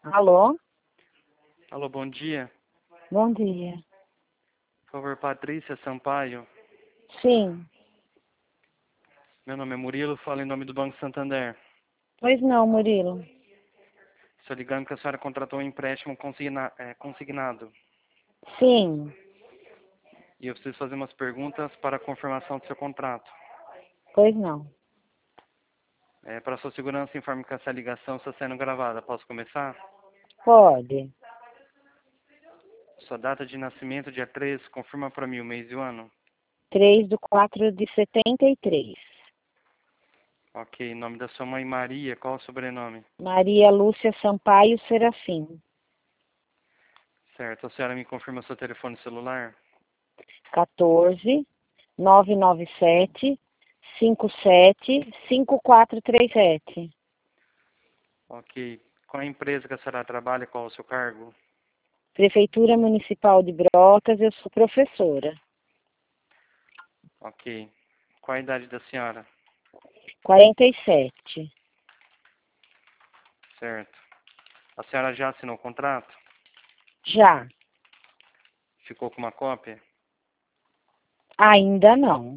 Alô? Alô, bom dia. Bom dia. Por favor, Patrícia Sampaio. Sim. Meu nome é Murilo, falo em nome do Banco Santander. Pois não, Murilo. Estou ligando que a senhora contratou um empréstimo consignado. Sim. E eu preciso fazer umas perguntas para a confirmação do seu contrato. Pois não. Para sua segurança, informe que essa ligação está sendo gravada. Posso começar? Pode. Sua data de nascimento, dia 13, confirma para mim o mês e o ano. 3/4/73. Ok, nome da sua mãe, Maria. Qual o sobrenome? Maria Lúcia Sampaio Serafim. Certo. A senhora me confirma seu telefone celular? 14-997-57-5437. Ok. Qual a empresa que a senhora trabalha? Qual o seu cargo? Prefeitura Municipal de Brotas, eu sou professora. Ok. Qual a idade da senhora? 47. Certo. A senhora já assinou o contrato? Já. Ficou com uma cópia? Ainda não.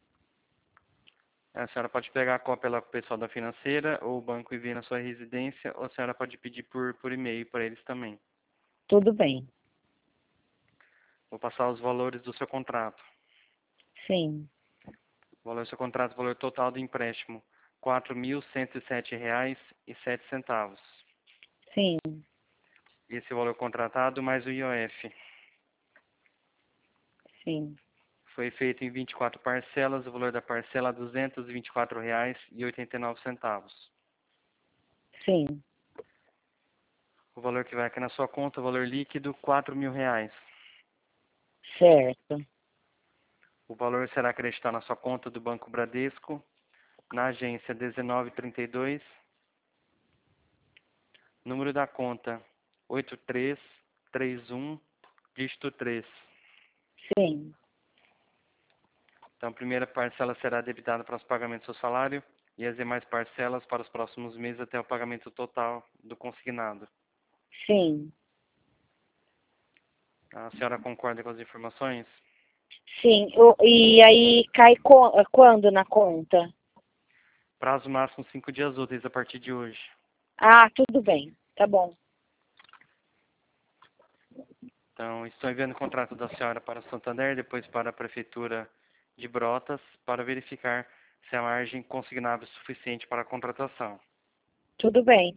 A senhora pode pegar a cópia lá com o pessoal da financeira, ou o banco envia na sua residência, ou a senhora pode pedir por e-mail para eles também. Tudo bem. Vou passar os valores do seu contrato. Sim. O valor do seu contrato, o valor total do empréstimo, R$ 4.107,07. Sim. Esse é o valor contratado mais o IOF. Sim. Foi feito em 24 parcelas, o valor da parcela R$ 224,89. Sim. O valor que vai aqui na sua conta, o valor líquido, R$ 4.000. Certo. O valor será acreditado na sua conta do Banco Bradesco, na agência 1932, número da conta 8331, dígito 3. Sim. Então, a primeira parcela será debitada para os pagamentos do seu salário e as demais parcelas para os próximos meses até o pagamento total do consignado. Sim. A senhora concorda com as informações? Sim. E aí cai quando na conta? Prazo máximo 5 dias úteis a partir de hoje. Ah, tudo bem. Tá bom. Então, estou enviando o contrato da senhora para Santander, depois para a Prefeitura de Brotas, para verificar se a margem consignável é suficiente para a contratação. Tudo bem.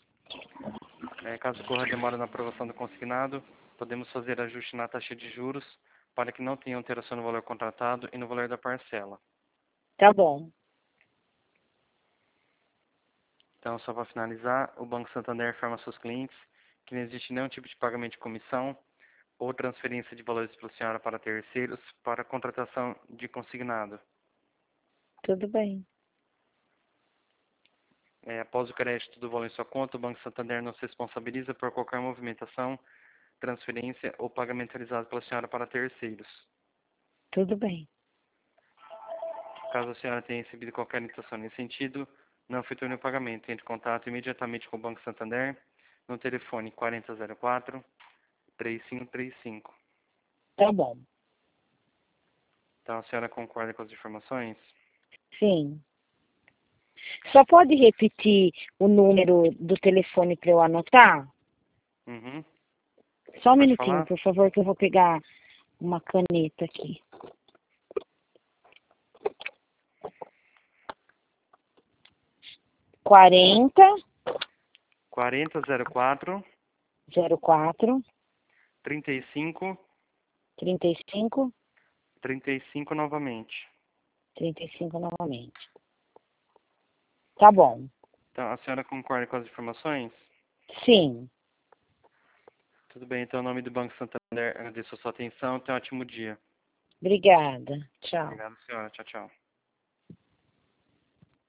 Caso ocorra demora na aprovação do consignado, podemos fazer ajuste na taxa de juros para que não tenha alteração no valor contratado e no valor da parcela. Tá bom. Então, só para finalizar, o Banco Santander informa aos seus clientes que não existe nenhum tipo de pagamento de comissão ou transferência de valores pela senhora para terceiros para a contratação de consignado. Tudo bem. Após o crédito do valor em sua conta, o Banco Santander não se responsabiliza por qualquer movimentação, transferência ou pagamento realizado pela senhora para terceiros. Tudo bem. Caso a senhora tenha recebido qualquer indicação nesse sentido, não efetue o pagamento. Entre em contato imediatamente com o Banco Santander no telefone 4004-3535. Tá bom. Então, a senhora concorda com as informações? Sim. Só pode repetir o número do telefone para eu anotar? Uhum. Só um Pode minutinho, falar? por favor, que eu vou pegar uma caneta aqui. 4004 40 04 35 35 35 novamente. 35 novamente. Tá bom. Então, a senhora concorda com as informações? Sim. Tudo bem, então, em nome do Banco Santander, agradeço a sua atenção. Tenha um ótimo dia. Obrigada. Tchau. Obrigado, senhora. Tchau, tchau.